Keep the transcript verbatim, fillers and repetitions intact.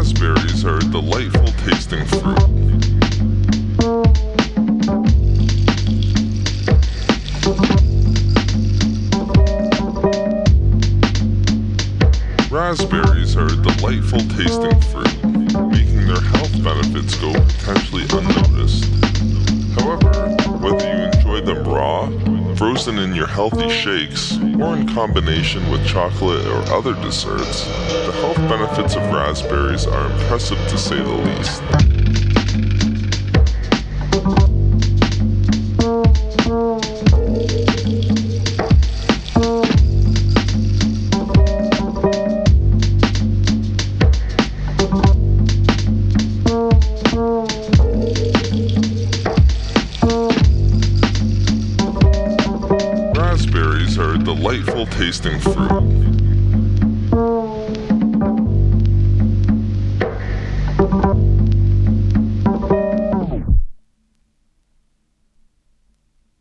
Raspberries are a delightful tasting fruit. Raspberries are a delightful tasting fruit, making their health benefits go potentially unnoticed. However, whether you enjoy them raw, frozen in your healthy shakes, or in combination with chocolate or other desserts, the health benefits of raspberries are impressive to say the least. Raspberries are a delightful tasting fruit.